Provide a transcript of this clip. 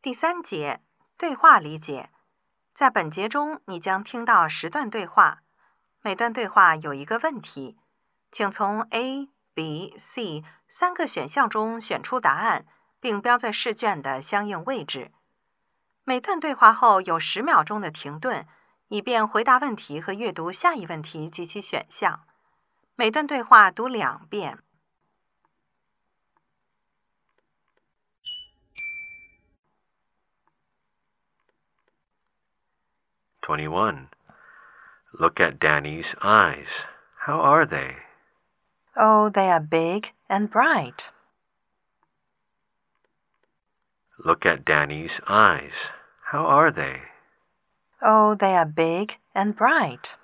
第3节对话理解。在本节中，你将听到10段对话，每段对话有一个问题，请从 A、B、C 3个选项中选出答案，并标在试卷的相应位置。每段对话后有10秒钟的停顿，以便回答问题和阅读下一问题及其选项。每段对话读2遍。 21. Look at Danny's eyes. How are they? Oh, they are big and bright. Look at Danny's eyes. How are they? Oh, they are big and bright.